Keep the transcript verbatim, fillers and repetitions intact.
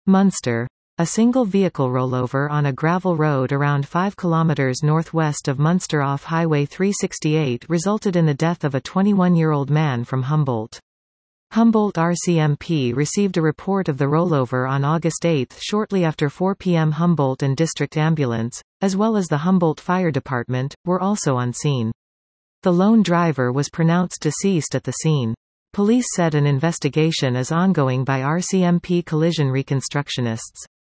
Munster. A single vehicle rollover on a gravel road around five kilometers northwest of Munster off Highway three sixty-eight resulted in the death of a twenty-one-year-old man from Humboldt. Humboldt R C M P received a report of the rollover on August eighth shortly after four p m Humboldt and District Ambulance, as well as the Humboldt Fire Department, were also on scene. The lone driver was pronounced deceased at the scene. Police said an investigation is ongoing by R C M P collision reconstructionists.